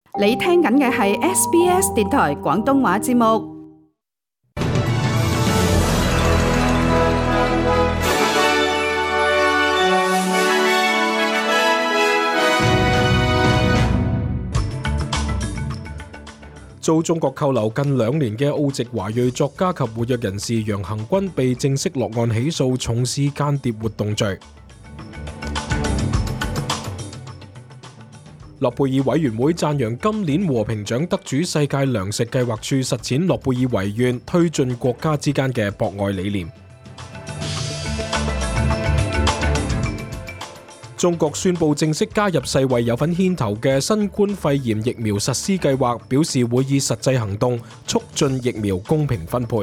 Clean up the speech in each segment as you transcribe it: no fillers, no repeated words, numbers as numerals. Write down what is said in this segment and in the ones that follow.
你聽緊嘅係 SBS 電台廣東話節目。 遭中國扣留近2年嘅澳籍華裔作家及活躍人士楊恆均被正式落案起訴從事間諜活動罪。諾貝爾委員會讚揚今年和平獎得主世界糧食計劃處實踐諾貝爾遺願，推進國家之間嘅博愛理念。中國宣布正式加入世衛有份牽頭嘅新冠肺炎疫苗實施計劃，表示會以實際行動促進疫苗公平分配。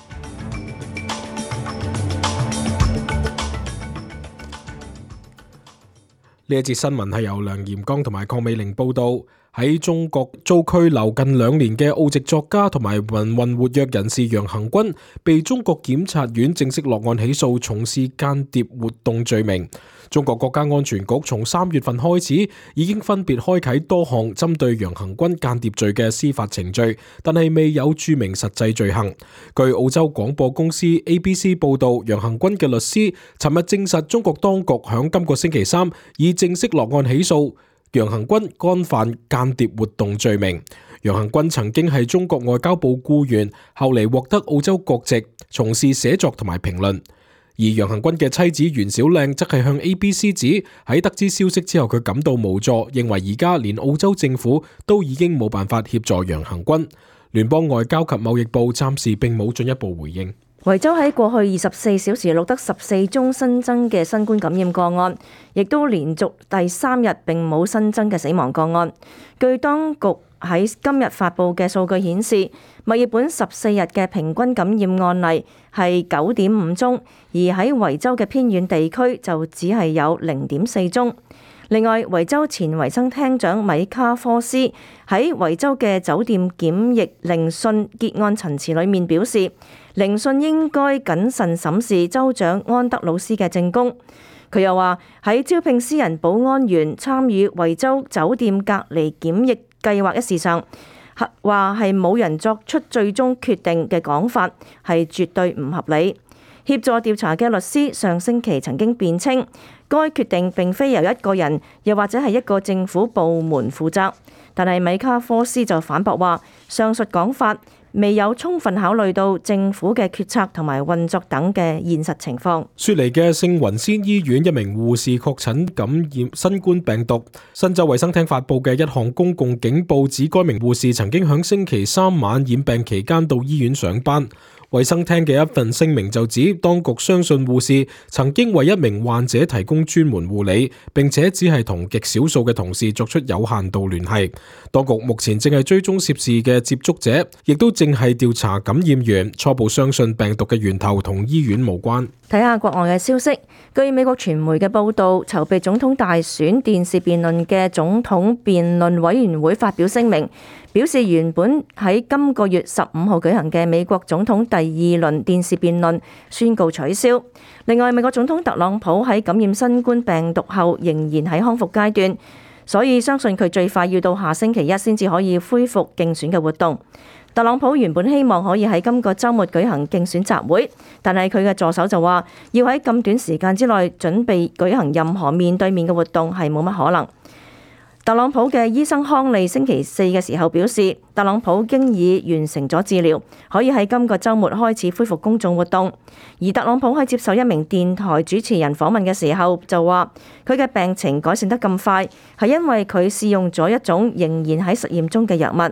呢一節新聞係由梁炎剛同埋鄺美玲報道。喺中國遭拘留近2年嘅澳籍作家同埋民運活躍人士楊恆均，被中國檢察院正式落案起訴從事間諜活動罪名。中國國家安全局從3月份開始已經分別開啟多項針對楊恆均間諜罪嘅司法程序，但係未有注明實際罪行。據澳洲廣播公司 ABC 報道，楊恆均嘅律師尋日證實，中國當局響今個星期3已正式落案起訴楊恆均干犯間諜活動罪名。楊恆均曾經係中國外交部僱員，後嚟獲得澳洲國籍，從事寫作同埋評論。而楊恆均嘅妻子袁小靚則係向 ABC 指，喺得知消息之後佢感到無助，認為而家連澳洲政府都已經冇辦法協助楊恆均。聯邦外交及貿易部暫時並冇進一步回應。 維州喺過去24小時錄得14宗新增嘅新冠感染個案，亦都連續第3日並冇新增嘅死亡個案。據當局喺今日發布嘅數據顯示，墨爾本14日嘅平均感染案例係9.5宗，而喺維州嘅偏遠地區就只係有0.4宗。另外，維州前衛生廳長米卡科斯喺維州嘅酒店檢疫聆訊結案陳詞裏面表示，聆訊應該謹慎審視州長安德魯斯嘅證供。佢又話喺招聘私人保安員參與維州酒店隔離檢疫計劃一事上，話係冇人作出最終決定嘅講法係絕對唔合理。協助調查嘅律師上星期曾經辯稱，該決定並非由一個人又或者係一個政府部門負責。但係米卡科斯就反駁話，上述講法未有充分考慮到政府嘅決策同埋運作等嘅現實情況。 雪梨嘅聖雲仙醫院一名護士確診感染新冠病毒。新州衛生廳發布嘅一項公共警報指，該名護士曾經響星期3晚染病期間到醫院上班。衛生廳嘅一份聲明就指，當局相信護士曾經為一名患者提供專門護理，並且只係同極少數嘅同事作出有限度聯繫。當局目前正係追蹤涉事嘅接觸者，亦都正係調查感染源，初步相信病毒嘅源頭同醫院無關。 睇下國外嘅消息，據美國傳媒嘅報道，籌備總統大選電視辯論嘅總統辯論委員會發表聲明，表示原本喺今個月15號舉行嘅美國總統第2輪電視辯論宣告取消。另外，美國總統特朗普喺感染新冠病毒後仍然喺康復階段，所以相信佢最快要到下星期1先至可以恢復競選嘅活動。特朗普原本希望可以喺今個週末舉行競選集會，但係佢嘅助手就話要喺咁短時間之內準備舉行任何面對面嘅活動係冇乜可能。特朗普嘅醫生康利星期4嘅時候表示，特朗普經已完成咗治療，可以喺今個週末開始恢復公眾活動。而特朗普喺接受一名電台主持人訪問嘅時候就話，佢嘅病情改善得咁快，係因為佢試用咗一種仍然喺實驗中嘅藥物。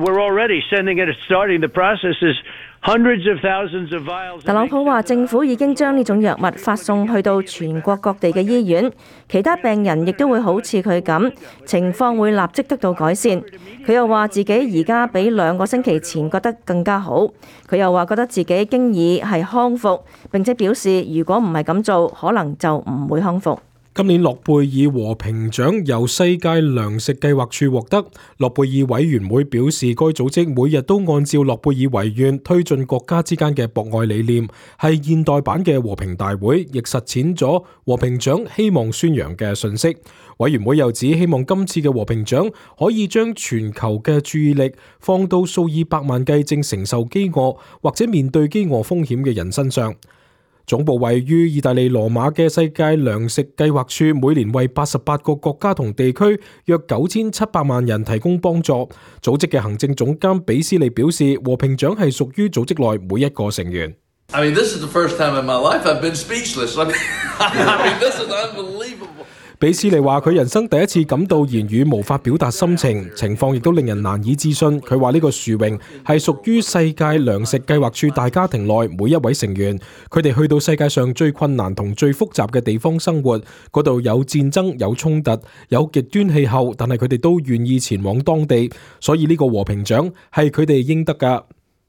特朗普話政府已經將呢種藥物發送去到全國各地嘅醫院，其他病人亦都會好似佢咁，情況會立即得到改善。佢又話自己而家比2個星期前覺得更加好。佢又話覺得自己經已係康復，並且表示如果唔係咁做，可能就唔會康復。 今年諾貝爾和平獎由世界糧食計劃署獲得。諾貝爾委員會表示，該組織每日都按照諾貝爾遺願推進國家之間嘅博愛理念，係現代版嘅和平大會，亦實踐咗和平獎希望宣揚嘅信息。委員會又指，希望今次嘅和平獎可以將全球嘅注意力放到數以百萬計正承受飢餓或者面對飢餓風險嘅人身上。總部位於意大利羅馬嘅世界糧食計劃署每年為88個國家同地區約9700萬人提供幫助。組織嘅行政總監比斯利表示，和平獎係屬於組織內每一個成員。 This is the first time in my life I've been speechless. This is unbelievable. 比斯利話佢人生第一次感到言語無法表達心情，情況亦都令人難以置信。佢話呢個殊榮係屬於世界糧食計劃署大家庭內每一位成員，佢哋去到世界上最困難同最複雜嘅地方生活，嗰度有戰爭、有衝突、有極端氣候，但係佢哋都願意前往當地，所以呢個和平獎係佢哋應得㗎。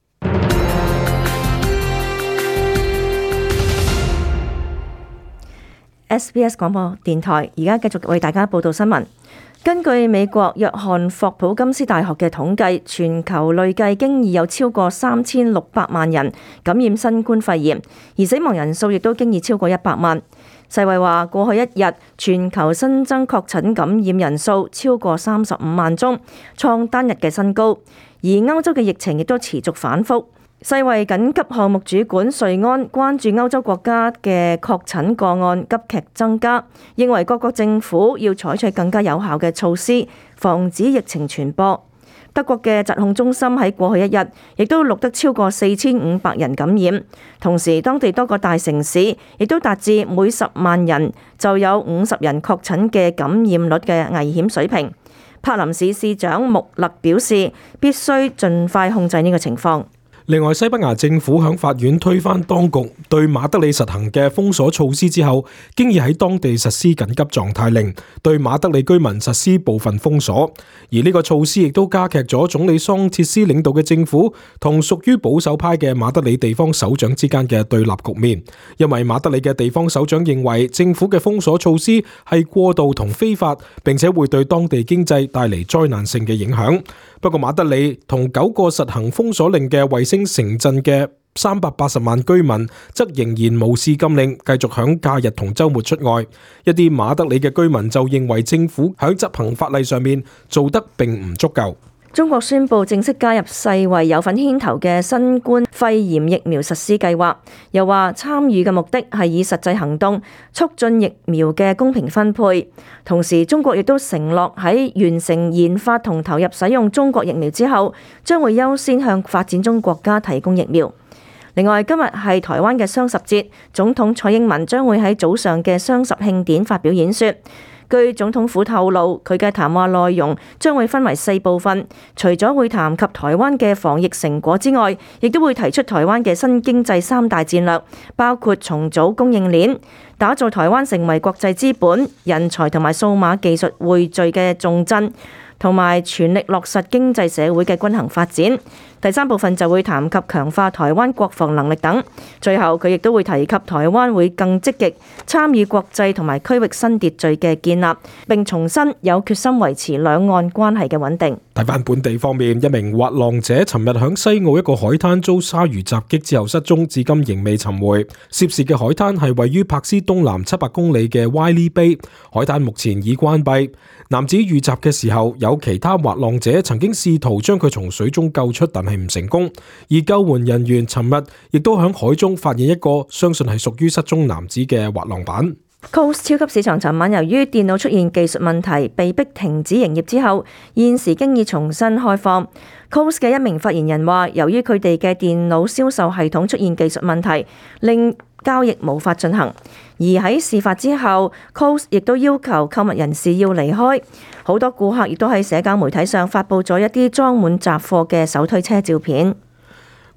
SBS 廣播電台而家繼續為大家報道新聞。根據美國約翰霍普金斯大學嘅統計，全球累計經已有超過3600萬人感染新冠肺炎，而死亡人數亦都經已超過100萬。世衛話，過去一日全球新增確診感染人數超過35萬宗，創單日嘅新高。而歐洲嘅疫情亦都持續反覆。世衛緊急項目主管瑞安關注歐洲國家嘅確診個案急劇增加，認為各國政府要採取更加有效嘅措施，防止疫情傳播。德國嘅疾控中心喺過去一日亦都錄得超過4500人感染，同時當地多個大城市亦都達至每10萬人就有50人確診嘅感染率嘅危險水平。柏林市市長穆勒表示，必須盡快控制呢個情況。 另外，西班牙政府響法院推翻當局對馬德里實行嘅封鎖措施之後，經已喺當地實施緊急狀態令，對馬德里居民實施部分封鎖。而呢個措施亦都加劇咗總理桑切斯領導嘅政府同屬於保守派嘅馬德里地方首長之間嘅對立局面。因為馬德里嘅地方首長認為政府嘅封鎖措施係過度同非法，並且會對當地經濟帶嚟災難性嘅影響。不過馬德里同9個實行封鎖令嘅衛星城鎮嘅380萬居民則仍然無視禁令，繼續響假日同週末出外。一啲馬德里嘅居民就認為政府響執行法例上面做得並唔足夠。 中國宣布正式加入世衛有份牽頭嘅新冠肺炎疫苗實施計劃，又話參與嘅目的係以實際行動促進疫苗嘅公平分配。同時，中國亦都承諾喺完成研發同投入使用中國疫苗之後，將會優先向發展中國家提供疫苗。另外，今日係台灣嘅雙十節，總統蔡英文將會喺早上嘅雙十慶典發表演說。據總統府透露，佢嘅談話內容將會分為4部分，除咗會談及台灣嘅防疫成果之外，亦都會提出台灣嘅新經濟3大戰略，包括重組供應鏈、打造台灣成為國際資本、人才同埋數碼技術匯聚嘅重鎮，同埋全力落實經濟社會嘅均衡發展。第3部分就會談及強化台灣國防能力等。最後佢亦都會提及台灣會更積極參與國際同埋區域新秩序嘅建立，並重申有決心維持兩岸關係嘅穩定。 睇返本地方面，一名滑浪者尋日響西澳一個海灘遭鯊魚襲擊之後失蹤，至今仍未尋回。涉事嘅海灘係位於珀斯東南700公里嘅 Wylie Bay， 海灘目前已關閉。男子遇襲嘅時候，有其他滑浪者曾經試圖將佢從水中救出，但係唔成功。而救援人員尋日亦都響海中發現一個相信係屬於失蹤男子嘅滑浪板。 Coles 超級市場尋晚由於電腦出現技術問題，被迫停止營業之後，現時經已重新開放。Coles 嘅一名發言人話，由於佢哋嘅電腦銷售系統出現技術問題，令交易無法進行。而喺事發之後， Coles 亦都要求購物人士要離開。好多顧客亦都喺社交媒體上發布咗一啲裝滿雜貨嘅手推車照片。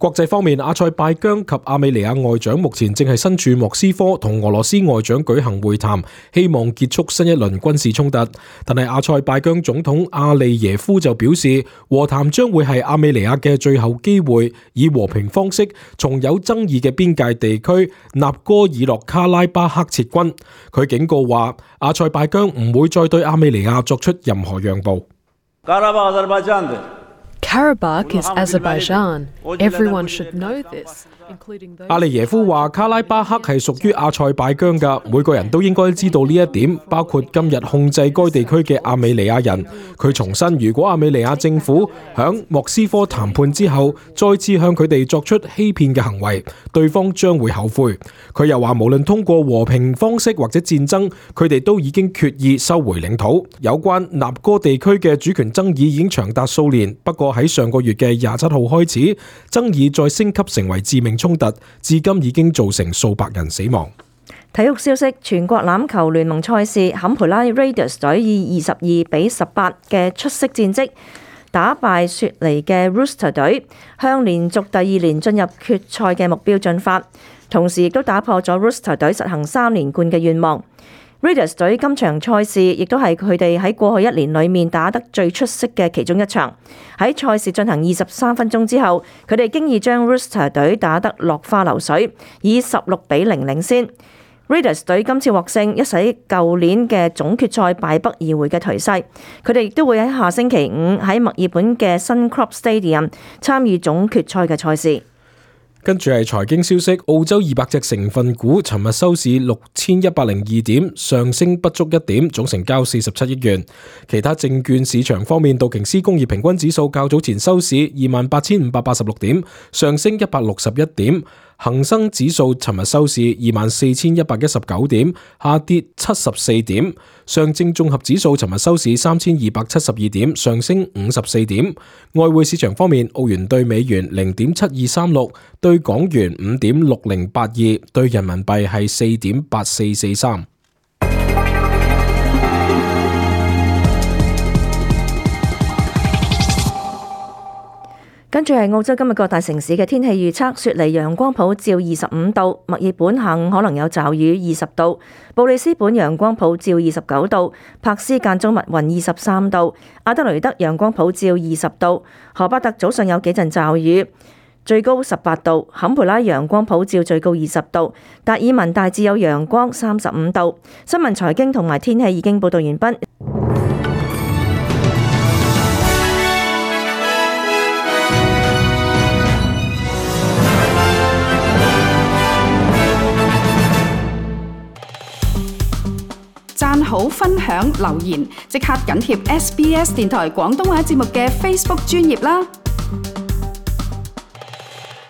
國際方面，阿塞拜疆及亞美尼亞外長目前正係身處莫斯科同俄羅斯外長舉行會談，希望結束新一輪軍事衝突。但係阿塞拜疆總統阿利耶夫就表示，和談將會係亞美尼亞嘅最後機會，以和平方式從有爭議嘅邊界地區納戈爾諾卡拉巴克撤軍。佢警告話，阿塞拜疆唔會再對亞美尼亞作出任何讓步。 Karabakh is Azerbaijan. Everyone should know this. 阿利耶夫話：卡拉巴克係屬於阿塞拜疆㗎，每個人都應該知道呢一點，包括今日控制該地區嘅亞美尼亞人。佢重申，如果亞美尼亞政府響莫斯科談判之後，再次向佢哋作出欺騙嘅行為，對方將會後悔。佢又話，無論通過和平方式或者戰爭，佢哋都已經決意收回領土。有關納哥地區嘅主權爭議已經長達數年，不過喺上個月嘅27號開始，爭議再升級成為致命衝突，至今已經造成數百人死亡。 體育消息：全國欖球聯盟賽事，坎培拉 Raiders 隊以22-18嘅出色戰績打敗雪梨嘅 Rooster 隊，向連續第2年進入決賽嘅目標進發，同時亦都打破咗 Rooster 隊實行3連冠嘅願望。Raiders 隊今場賽事亦都係佢哋喺過去1年裏面打得最出色嘅其中一場。喺賽事進行23分鐘之後，佢哋經已將 Rooster 隊打得落花流水，以16-0領先。Raiders 隊今次獲勝，一洗舊年嘅總決賽敗北而回嘅頹勢。佢哋亦都會喺下星期5喺墨爾本嘅Suncorp Stadium參與總決賽嘅賽事。 跟住係財經消息，澳洲200隻成分股尋日收市6102點，上升不足1點，總成交47億元。其他證券市場方面，道瓊斯工業平均指數較早前收市28,586點，上升161點。恒生指數尋日收市24,119點，下跌74點。上證綜合指數尋日收市3,272點，上升54點。外匯市場方面，澳元對美元0.7236，對港元5.6082，對人民幣係4.8443。 跟住係澳洲今日各大城市嘅天氣預測：雪梨陽光普照25度，墨爾本下午可能有驟雨20度，布里斯本陽光普照29度，柏斯間中密雲23度，阿德雷德陽光普照20度，荷巴特早上有幾陣驟雨，最高18度，坎培拉陽光普照最高20度，達爾文大致有陽光35度。新聞財經同埋天氣已經報道完畢。 讚好、分享、留言，即刻緊貼SBS 電台廣東話節目嘅 Facebook 專頁啦！